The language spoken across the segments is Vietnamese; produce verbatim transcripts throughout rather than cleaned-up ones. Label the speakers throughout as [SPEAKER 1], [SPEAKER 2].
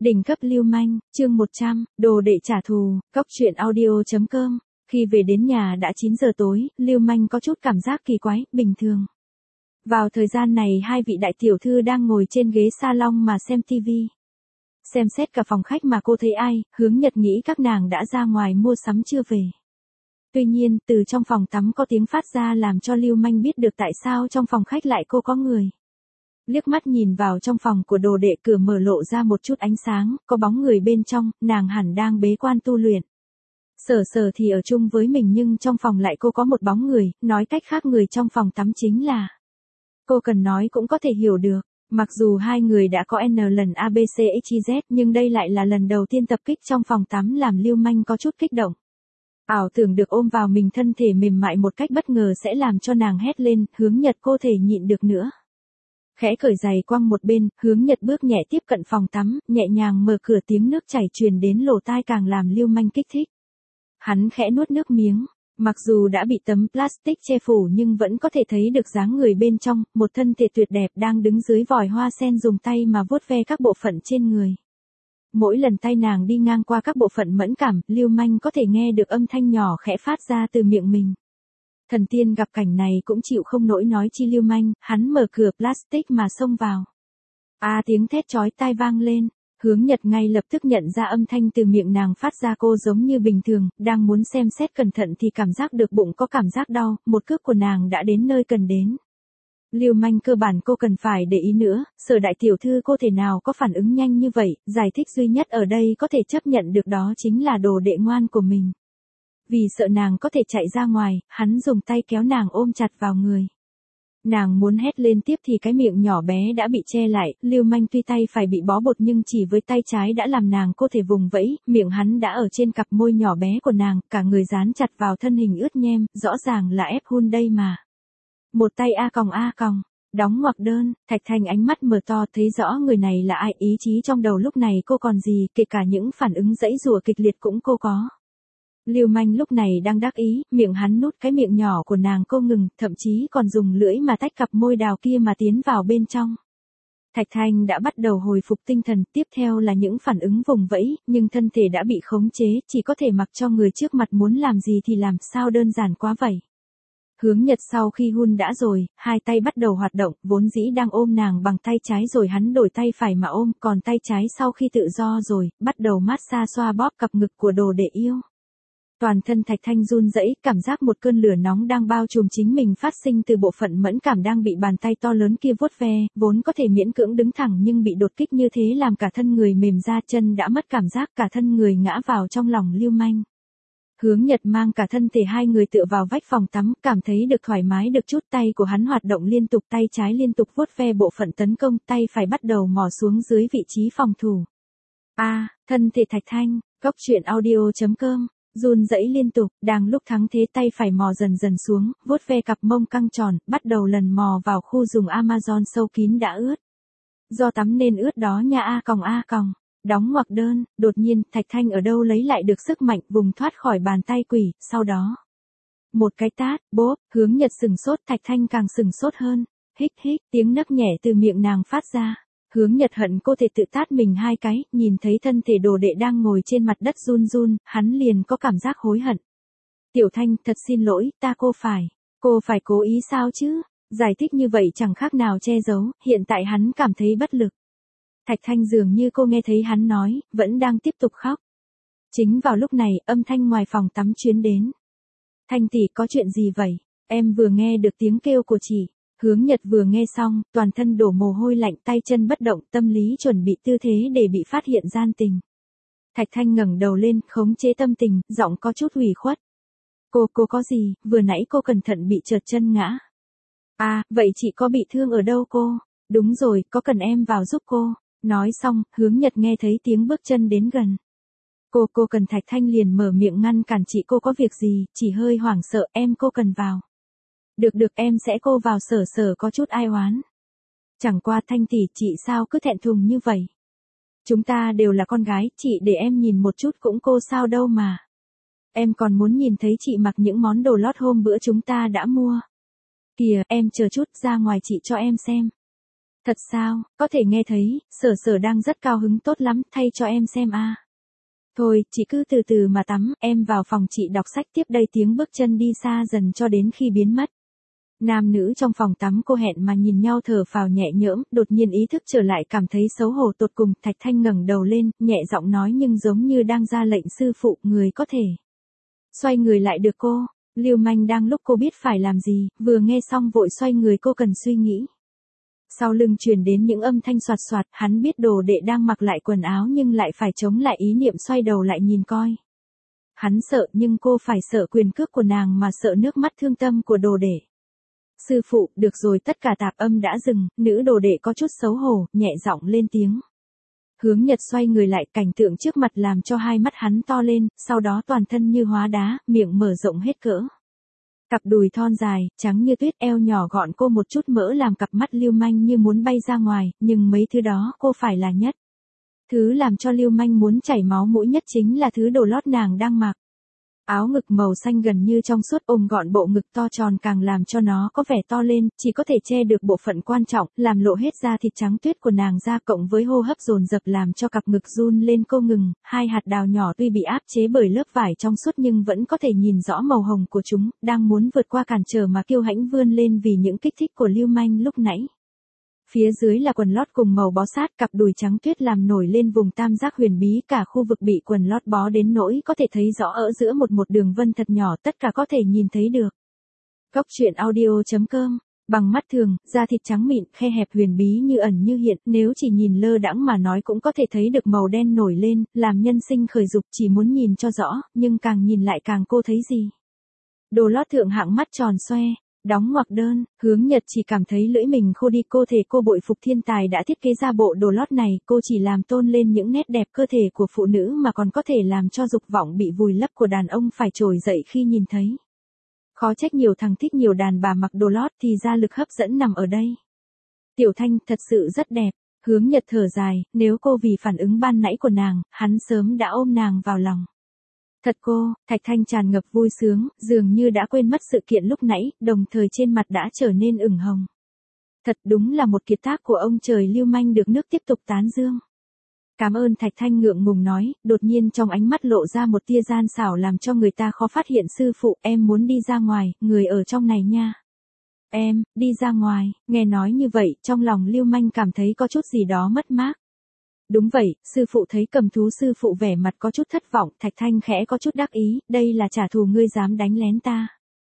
[SPEAKER 1] Đỉnh cấp lưu manh, chương một trăm, đồ đệ trả thù, cóc truyện audio.com. Khi về đến nhà đã chín giờ tối, lưu manh có chút cảm giác kỳ quái, bình thường. Vào thời gian này hai vị đại tiểu thư đang ngồi trên ghế salon mà xem tivi. Xem xét cả phòng khách mà cô thấy ai, Hướng Nhật nghĩ các nàng đã ra ngoài mua sắm chưa về. Tuy nhiên, từ trong phòng tắm có tiếng phát ra làm cho lưu manh biết được tại sao trong phòng khách lại cô có người. Liếc mắt nhìn vào trong phòng của đồ đệ, cửa mở lộ ra một chút ánh sáng, có bóng người bên trong, nàng hẳn đang bế quan tu luyện. Sở sở thì ở chung với mình nhưng trong phòng lại cô có một bóng người, nói cách khác người trong phòng tắm chính là. Cô cần nói cũng có thể hiểu được, mặc dù hai người đã có N lần a bê xê ích i dét nhưng đây lại là lần đầu tiên tập kích trong phòng tắm làm lưu manh có chút kích động. Ảo tưởng được ôm vào mình thân thể mềm mại một cách bất ngờ sẽ làm cho nàng hét lên, Hướng Nhật cô thể nhịn được nữa. Khẽ cởi giày quăng một bên, Hướng Nhật bước nhẹ tiếp cận phòng tắm, nhẹ nhàng mở cửa, tiếng nước chảy truyền đến lỗ tai càng làm lưu manh kích thích. Hắn khẽ nuốt nước miếng, mặc dù đã bị tấm plastic che phủ nhưng vẫn có thể thấy được dáng người bên trong, một thân thể tuyệt đẹp đang đứng dưới vòi hoa sen dùng tay mà vuốt ve các bộ phận trên người. Mỗi lần tay nàng đi ngang qua các bộ phận mẫn cảm, lưu manh có thể nghe được âm thanh nhỏ khẽ phát ra từ miệng mình. Thần tiên gặp cảnh này cũng chịu không nổi nói chi lưu manh, hắn mở cửa plastic mà xông vào. A à, tiếng thét chói tai vang lên, Hướng Nhật ngay lập tức nhận ra âm thanh từ miệng nàng phát ra, cô giống như bình thường, đang muốn xem xét cẩn thận thì cảm giác được bụng có cảm giác đau, một cước của nàng đã đến nơi cần đến. Lưu manh cơ bản cô cần phải để ý nữa, Sở đại tiểu thư cô thể nào có phản ứng nhanh như vậy, giải thích duy nhất ở đây có thể chấp nhận được đó chính là đồ đệ ngoan của mình. Vì sợ nàng có thể chạy ra ngoài, hắn dùng tay kéo nàng ôm chặt vào người. Nàng muốn hét lên tiếp thì cái miệng nhỏ bé đã bị che lại, lưu manh tuy tay phải bị bó bột nhưng chỉ với tay trái đã làm nàng cô thể vùng vẫy, miệng hắn đã ở trên cặp môi nhỏ bé của nàng, cả người dán chặt vào thân hình ướt nhem, rõ ràng là ép hun đây mà. Một tay a còng a còng, đóng ngoặc đơn, Thạch Thanh ánh mắt mở to thấy rõ người này là ai, ý chí trong đầu lúc này cô còn gì, kể cả những phản ứng giãy giụa kịch liệt cũng cô có. Lưu manh lúc này đang đắc ý, miệng hắn nút cái miệng nhỏ của nàng cô ngừng, thậm chí còn dùng lưỡi mà tách cặp môi đào kia mà tiến vào bên trong. Thạch Thanh đã bắt đầu hồi phục tinh thần, tiếp theo là những phản ứng vùng vẫy, nhưng thân thể đã bị khống chế, chỉ có thể mặc cho người trước mặt muốn làm gì thì làm, sao đơn giản quá vậy. Hướng Nhật sau khi hun đã rồi, hai tay bắt đầu hoạt động, vốn dĩ đang ôm nàng bằng tay trái rồi hắn đổi tay phải mà ôm, còn tay trái sau khi tự do rồi, bắt đầu massage xoa bóp cặp ngực của đồ đệ yêu. Toàn thân Thạch Thanh run rẩy, cảm giác một cơn lửa nóng đang bao trùm chính mình phát sinh từ bộ phận mẫn cảm đang bị bàn tay to lớn kia vuốt ve, vốn có thể miễn cưỡng đứng thẳng nhưng bị đột kích như thế làm cả thân người mềm ra, chân đã mất cảm giác, cả thân người ngã vào trong lòng lưu manh. Hướng Nhật mang cả thân thể hai người tựa vào vách phòng tắm, cảm thấy được thoải mái được chút, tay của hắn hoạt động liên tục, tay trái liên tục vuốt ve bộ phận tấn công, tay phải bắt đầu mò xuống dưới vị trí phòng thủ. A, à, thân thể Thạch Thanh, cóc truyện audio.com. Run rẩy liên tục, đang lúc thắng thế tay phải mò dần dần xuống, vuốt ve cặp mông căng tròn, bắt đầu lần mò vào khu dùng Amazon sâu kín đã ướt. Do tắm nên ướt đó nha a còng a còng, đóng ngoặc đơn, đột nhiên, Thạch Thanh ở đâu lấy lại được sức mạnh, vùng thoát khỏi bàn tay quỷ, sau đó. Một cái tát, bốp, Hướng Nhật sừng sốt, Thạch Thanh càng sừng sốt hơn, hích hích, tiếng nấc nhẹ từ miệng nàng phát ra. Hướng Nhật hận cô thể tự tát mình hai cái, nhìn thấy thân thể đồ đệ đang ngồi trên mặt đất run run, hắn liền có cảm giác hối hận. Tiểu Thanh, thật xin lỗi, ta cô phải, cô phải cố ý sao chứ, giải thích như vậy chẳng khác nào che giấu, hiện tại hắn cảm thấy bất lực. Thạch Thanh dường như cô nghe thấy hắn nói, vẫn đang tiếp tục khóc. Chính vào lúc này, âm thanh ngoài phòng tắm truyền đến. Thanh tỷ, có chuyện gì vậy, em vừa nghe được tiếng kêu của chị. Hướng Nhật vừa nghe xong, toàn thân đổ mồ hôi lạnh, tay chân bất động, tâm lý chuẩn bị tư thế để bị phát hiện gian tình. Thạch Thanh ngẩng đầu lên, khống chế tâm tình, giọng có chút ủy khuất. Cô, cô có gì, vừa nãy cô cẩn thận bị trượt chân ngã. À, vậy chị có bị thương ở đâu cô? Đúng rồi, có cần em vào giúp cô? Nói xong, Hướng Nhật nghe thấy tiếng bước chân đến gần. Cô, cô cần Thạch Thanh liền mở miệng ngăn cản, chị cô có việc gì, chỉ hơi hoảng sợ, em cô cần vào. Được được em sẽ cô vào, Sở Sở có chút ai oán. Chẳng qua Thanh tỷ, chị sao cứ thẹn thùng như vậy. Chúng ta đều là con gái, chị để em nhìn một chút cũng cô sao đâu mà. Em còn muốn nhìn thấy chị mặc những món đồ lót hôm bữa chúng ta đã mua. Kìa, em chờ chút, ra ngoài chị cho em xem. Thật sao, có thể nghe thấy, sở sở đang rất cao hứng tốt lắm, thay cho em xem a. Thôi, chị cứ từ từ mà tắm, em vào phòng chị đọc sách tiếp đây tiếng bước chân đi xa dần cho đến khi biến mất. Nam nữ trong phòng tắm cô hẹn mà nhìn nhau thở phào nhẹ nhõm, đột nhiên ý thức trở lại cảm thấy xấu hổ tột cùng, Thạch Thanh ngẩng đầu lên, nhẹ giọng nói nhưng giống như đang ra lệnh sư phụ, người có thể xoay người lại được cô. Lưu Manh đang lúc cô biết phải làm gì, vừa nghe xong vội xoay người cô cần suy nghĩ. Sau lưng truyền đến những âm thanh soạt soạt, hắn biết đồ đệ đang mặc lại quần áo nhưng lại phải chống lại ý niệm xoay đầu lại nhìn coi. Hắn sợ nhưng cô phải sợ quyền cước của nàng mà sợ nước mắt thương tâm của đồ đệ. Sư phụ, được rồi, tất cả tạp âm đã dừng, nữ đồ đệ có chút xấu hổ, nhẹ giọng lên tiếng. Hướng Nhật xoay người lại, cảnh tượng trước mặt làm cho hai mắt hắn to lên, sau đó toàn thân như hóa đá, miệng mở rộng hết cỡ. Cặp đùi thon dài, trắng như tuyết, eo nhỏ gọn cô một chút mỡ làm cặp mắt Lưu Manh như muốn bay ra ngoài, nhưng mấy thứ đó cô phải là nhất. Thứ làm cho Lưu Manh muốn chảy máu mũi nhất chính là thứ đồ lót nàng đang mặc. Áo ngực màu xanh gần như trong suốt ôm gọn bộ ngực to tròn càng làm cho nó có vẻ to lên, chỉ có thể che được bộ phận quan trọng, làm lộ hết da thịt trắng tuyết của nàng ra cộng với hô hấp dồn dập làm cho cặp ngực run lên cô ngừng, hai hạt đào nhỏ tuy bị áp chế bởi lớp vải trong suốt nhưng vẫn có thể nhìn rõ màu hồng của chúng, đang muốn vượt qua cản trở mà kiêu hãnh vươn lên vì những kích thích của Lưu Manh lúc nãy. Phía dưới là quần lót cùng màu bó sát, cặp đùi trắng tuyết làm nổi lên vùng tam giác huyền bí, cả khu vực bị quần lót bó đến nỗi có thể thấy rõ ở giữa một một đường vân thật nhỏ, tất cả có thể nhìn thấy được. Góc truyện audio chấm com, bằng mắt thường, da thịt trắng mịn, khe hẹp huyền bí như ẩn như hiện, nếu chỉ nhìn lơ đãng mà nói cũng có thể thấy được màu đen nổi lên, làm nhân sinh khởi dục chỉ muốn nhìn cho rõ, nhưng càng nhìn lại càng cô thấy gì. Đồ lót thượng hạng mắt tròn xoe. Đóng ngoặc đơn, Hướng Nhật chỉ cảm thấy lưỡi mình khô đi, cô thể cô bội phục thiên tài đã thiết kế ra bộ đồ lót này, cô chỉ làm tôn lên những nét đẹp cơ thể của phụ nữ mà còn có thể làm cho dục vọng bị vùi lấp của đàn ông phải trồi dậy khi nhìn thấy. Khó trách nhiều thằng thích nhiều đàn bà mặc đồ lót thì ra lực hấp dẫn nằm ở đây. Tiểu Thanh thật sự rất đẹp, Hướng Nhật thở dài, nếu cô vì phản ứng ban nãy của nàng, hắn sớm đã ôm nàng vào lòng. Thật cô, Thạch Thanh tràn ngập vui sướng, dường như đã quên mất sự kiện lúc nãy, đồng thời trên mặt đã trở nên ửng hồng. Thật đúng là một kiệt tác của ông trời. Lưu Manh được nước tiếp tục tán dương. Cảm ơn, Thạch Thanh ngượng ngùng nói, đột nhiên trong ánh mắt lộ ra một tia gian xảo làm cho người ta khó phát hiện. Sư phụ, em muốn đi ra ngoài, người ở trong này nha. Em, đi ra ngoài, nghe nói như vậy, trong lòng Lưu Manh cảm thấy có chút gì đó mất mát. Đúng vậy, sư phụ. Thấy cầm thú sư phụ vẻ mặt có chút thất vọng, Thạch Thanh khẽ có chút đắc ý, đây là trả thù ngươi dám đánh lén ta.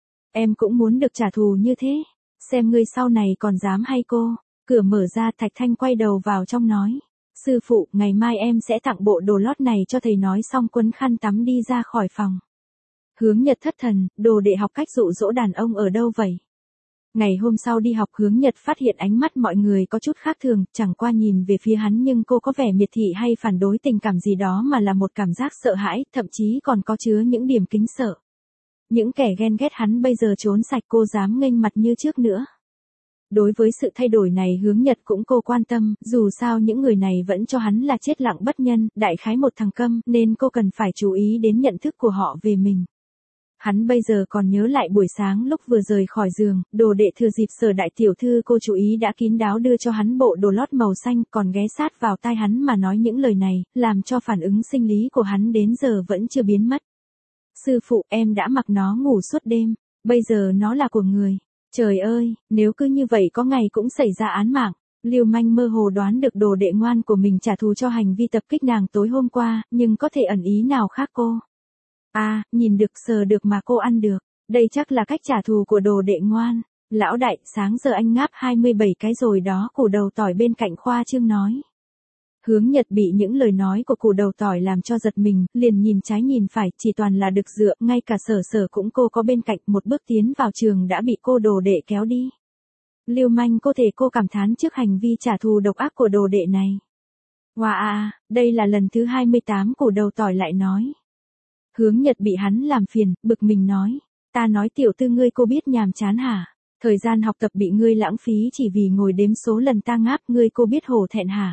[SPEAKER 1] Em cũng muốn được trả thù như thế, xem ngươi sau này còn dám hay cô. Cửa mở ra, Thạch Thanh quay đầu vào trong nói. Sư phụ, ngày mai em sẽ tặng bộ đồ lót này cho thầy, nói xong quấn khăn tắm đi ra khỏi phòng. Hướng Nhật thất thần, đồ đệ học cách dụ dỗ đàn ông ở đâu vậy? Ngày hôm sau đi học, Hướng Nhật phát hiện ánh mắt mọi người có chút khác thường, chẳng qua nhìn về phía hắn nhưng cô có vẻ miệt thị hay phản đối tình cảm gì đó mà là một cảm giác sợ hãi, thậm chí còn có chứa những điểm kính sợ. Những kẻ ghen ghét hắn bây giờ trốn sạch, cô dám nghênh mặt như trước nữa. Đối với sự thay đổi này Hướng Nhật cũng cô quan tâm, dù sao những người này vẫn cho hắn là chết lặng bất nhân, đại khái một thằng câm, nên cô cần phải chú ý đến nhận thức của họ về mình. Hắn bây giờ còn nhớ lại buổi sáng lúc vừa rời khỏi giường, đồ đệ thừa dịp Sở đại tiểu thư cô chú ý đã kín đáo đưa cho hắn bộ đồ lót màu xanh, còn ghé sát vào tai hắn mà nói những lời này, làm cho phản ứng sinh lý của hắn đến giờ vẫn chưa biến mất. Sư phụ, em đã mặc nó ngủ suốt đêm, bây giờ nó là của người. Trời ơi, nếu cứ như vậy có ngày cũng xảy ra án mạng. Lưu Manh mơ hồ đoán được đồ đệ ngoan của mình trả thù cho hành vi tập kích nàng tối hôm qua, nhưng có thể ẩn ý nào khác cô? À, nhìn được sờ được mà cô ăn được, đây chắc là cách trả thù của đồ đệ ngoan. Lão đại, sáng giờ anh ngáp hai mươi bảy cái rồi đó, củ đầu tỏi bên cạnh khoa trương nói. Hướng Nhật bị những lời nói của củ đầu tỏi làm cho giật mình, liền nhìn trái nhìn phải, chỉ toàn là được dựa, ngay cả Sở Sở cũng cô có bên cạnh, một bước tiến vào trường đã bị cô đồ đệ kéo đi. Lưu Manh cô thể cô cảm thán trước hành vi trả thù độc ác của đồ đệ này. Wow à, đây là lần thứ hai mươi tám củ đầu tỏi lại nói. Hướng Nhật bị hắn làm phiền, bực mình nói. Ta nói tiểu tư ngươi cô biết nhàm chán hả? Thời gian học tập bị ngươi lãng phí chỉ vì ngồi đếm số lần ta ngáp, ngươi cô biết hổ thẹn hả?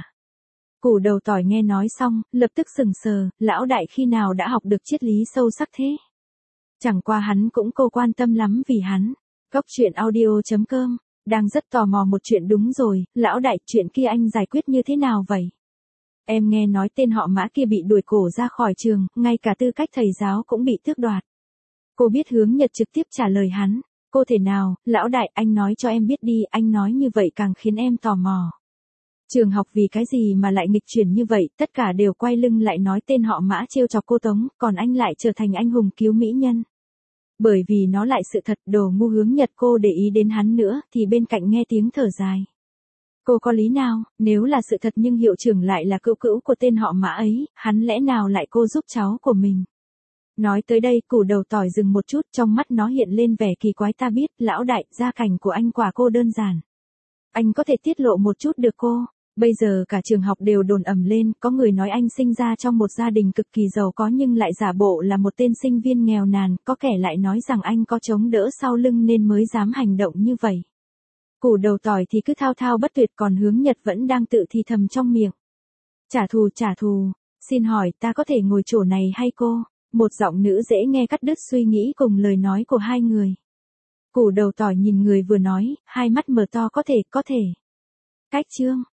[SPEAKER 1] Củ đầu tỏi nghe nói xong, lập tức sừng sờ, lão đại khi nào đã học được triết lý sâu sắc thế? Chẳng qua hắn cũng cô quan tâm lắm vì hắn. Góc truyện audio chấm com Đang rất tò mò một chuyện đúng rồi, lão đại, chuyện kia anh giải quyết như thế nào vậy? Em nghe nói tên họ Mã kia bị đuổi cổ ra khỏi trường, ngay cả tư cách thầy giáo cũng bị tước đoạt. Cô biết Hướng Nhật trực tiếp trả lời hắn. Cô thể nào, lão đại, anh nói cho em biết đi, anh nói như vậy càng khiến em tò mò. Trường học vì cái gì mà lại nghịch chuyển như vậy, tất cả đều quay lưng lại nói tên họ Mã trêu chọc cô Tống, còn anh lại trở thành anh hùng cứu mỹ nhân. Bởi vì nó lại sự thật, đồ ngu. Hướng Nhật cô để ý đến hắn nữa, thì bên cạnh nghe tiếng thở dài. Cô có lý nào, nếu là sự thật nhưng hiệu trưởng lại là cữu cữu của tên họ Mã ấy, hắn lẽ nào lại cô giúp cháu của mình. Nói tới đây, Củ Đầu Tỏi dừng một chút, trong mắt nó hiện lên vẻ kỳ quái. Ta biết, lão đại, gia cảnh của anh quả cô đơn giản. Anh có thể tiết lộ một chút được cô? Bây giờ cả trường học đều đồn ầm lên, có người nói anh sinh ra trong một gia đình cực kỳ giàu có nhưng lại giả bộ là một tên sinh viên nghèo nàn, có kẻ lại nói rằng anh có chống đỡ sau lưng nên mới dám hành động như vậy. Củ Đầu Tỏi thì cứ thao thao bất tuyệt, còn Hướng Nhật vẫn đang tự thì thầm trong miệng. Trả thù, trả thù, xin hỏi ta có thể ngồi chỗ này hay cô? Một giọng nữ dễ nghe cắt đứt suy nghĩ cùng lời nói của hai người. Củ Đầu Tỏi nhìn người vừa nói, hai mắt mở to. Có thể, có thể. Cách chương